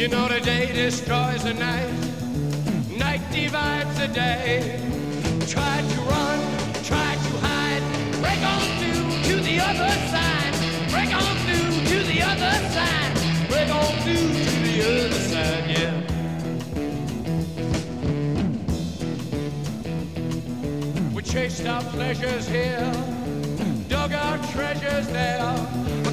You know the day destroys the night, night divides the day. Try to run, try to hide, break on through to the other side. Break on through to the other side. Break on through to the other side, yeah. We chased our pleasures here, dug our treasures there.